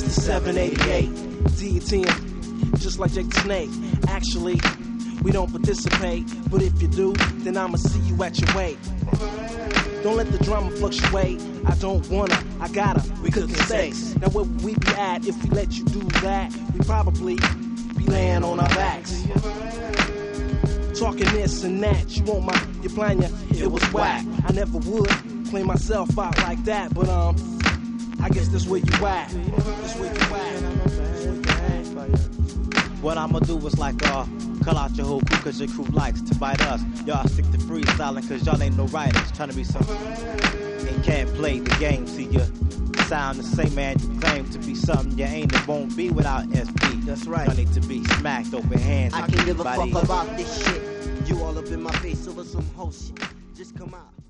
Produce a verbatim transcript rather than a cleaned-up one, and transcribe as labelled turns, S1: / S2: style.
S1: It's the seven eighty-eight, D T M, just like Jake the Snake. Actually, we don't participate, but if you do, then I'ma see you at your weight. Don't let the drama fluctuate. I don't wanna, I gotta, we cooking steaks. Now where would we be at if we let you do that? We probably be laying on our backs. Talking this and that, you want my, you plan ya, it was whack. I never would clean myself out like that, but um, I guess this where you at. This where you at.
S2: What I'ma do is like, uh, call out your whole crew cause your crew likes to bite us. Y'all stick to freestyling cause y'all ain't no writers. Trying to be something and can't play the game. See ya sound the same, man. You claim to be something you ain't. It won't be without S B.
S1: That's right.
S2: Y'all need to be smacked open hands.
S3: I can give a fuck about this shit. You all up in my face over some whole shit. Just come out.